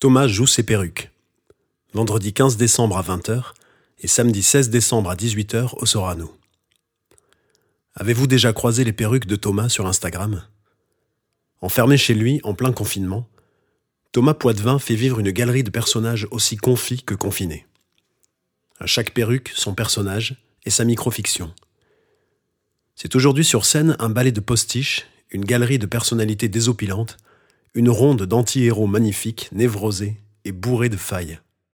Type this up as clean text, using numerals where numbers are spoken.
Thomas joue ses perruques. Vendredi 15 décembre à 20h et samedi 16 décembre à 18h au Sorano. Avez-vous déjà croisé les perruques de Thomas sur Instagram ? Enfermé chez lui, en plein confinement, Thomas Poitvin fait vivre une galerie de personnages aussi confis que confinés. À chaque perruque, son personnage et sa microfiction. C'est aujourd'hui sur scène un ballet de postiches, une galerie de personnalités désopilantes, une ronde d'anti-héros magnifiques, névrosés et bourrés de failles.